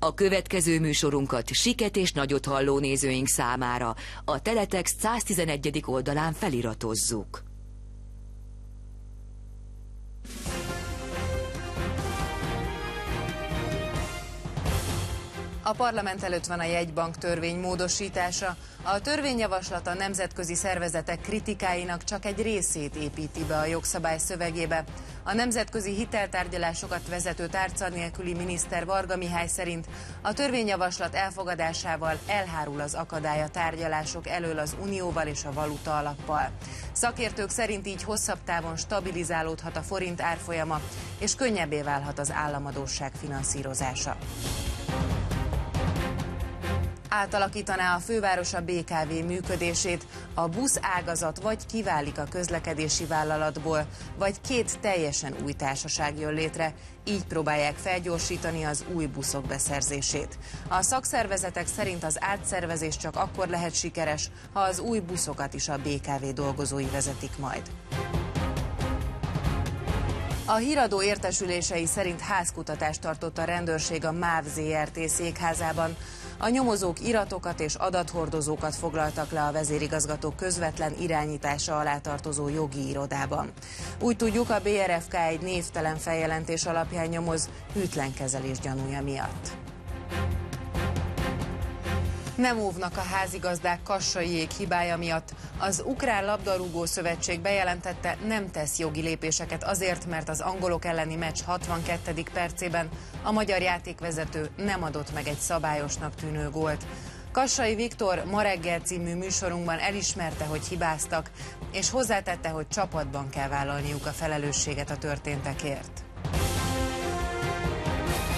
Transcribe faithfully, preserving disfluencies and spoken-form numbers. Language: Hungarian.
A következő műsorunkat Siket és Nagyot halló nézőink számára a Teletext száztizenegyedik oldalán feliratozzuk. A parlament előtt van a jegybank törvény módosítása. A törvényjavaslat a nemzetközi szervezetek kritikáinak csak egy részét építi be a jogszabály szövegébe. A nemzetközi hiteltárgyalásokat vezető tárca nélküli miniszter Varga Mihály szerint a törvényjavaslat elfogadásával elhárul az akadály a tárgyalások elől az Unióval és a valuta alappal. Szakértők szerint így hosszabb távon stabilizálódhat a forint árfolyama, és könnyebbé válhat az államadósság finanszírozása. Átalakítaná a főváros a bé ká vé működését, a busz ágazat vagy kiválik a közlekedési vállalatból, vagy két teljesen új társaság jön létre, így próbálják felgyorsítani az új buszok beszerzését. A szakszervezetek szerint az átszervezés csak akkor lehet sikeres, ha az új buszokat is a bé ká vé dolgozói vezetik majd. A híradó értesülései szerint házkutatást tartott a rendőrség a MÁV zé er té székházában. A nyomozók iratokat és adathordozókat foglaltak le a vezérigazgató közvetlen irányítása alá tartozó jogi irodában. Úgy tudjuk, a bé er ef ká egy névtelen feljelentés alapján nyomoz hűtlen kezelés gyanúja miatt. Nem óvnak a házigazdák Kassaiék hibája miatt. Az Ukrán Labdarúgó Szövetség bejelentette, nem tesz jogi lépéseket azért, mert az angolok elleni meccs hatvankettedik percében a magyar játékvezető nem adott meg egy szabályosnak tűnő gólt. Kassai Viktor Ma reggel című műsorunkban elismerte, hogy hibáztak, és hozzátette, hogy csapatban kell vállalniuk a felelősséget a történtekért.